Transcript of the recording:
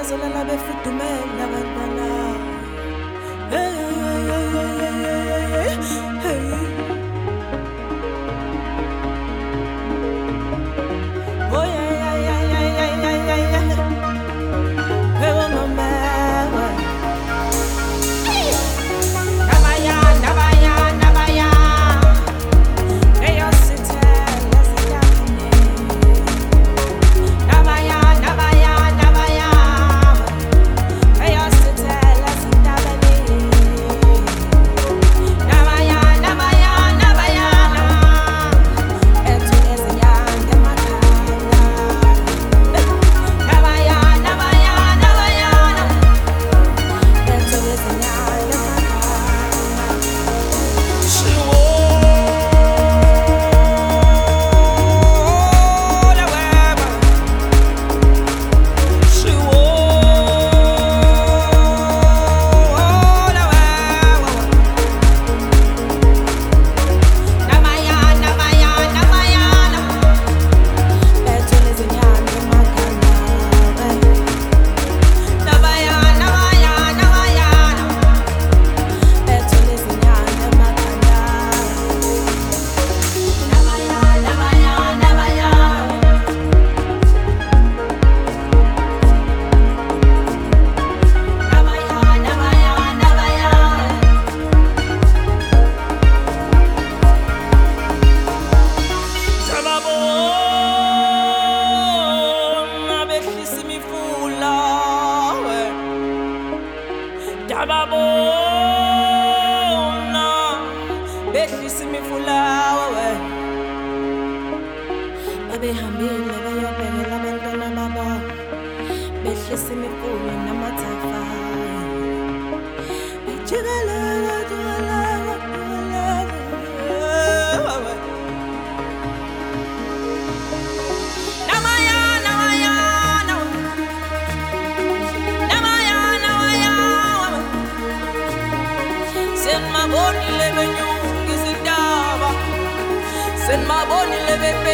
sola befudumela abantwana. Hey, hey, hey, hey. Oh yeah, yeah, yeah, yeah, yeah, yeah, yeah. Hey, oh mama. Nabaya, nabaya, nabaya. Hey, oh sita, let's get nabaya, nabaya, nabaya. Hey, oh sita, let's get nabaya, nabaya, nabaya. Etu eziyande makhala. Nabaya, nabaya, nabaya. Etu eziyande Dababona, behlisa imifulawa we. Babehambile beyobhekela abantwana babo, behlisa imifula namathafa. Jigalala, jigalala, jigalala we. Namaya, namaya, namaya, namaya we. Send my body lebe nyungu zindaba. Send my body lebe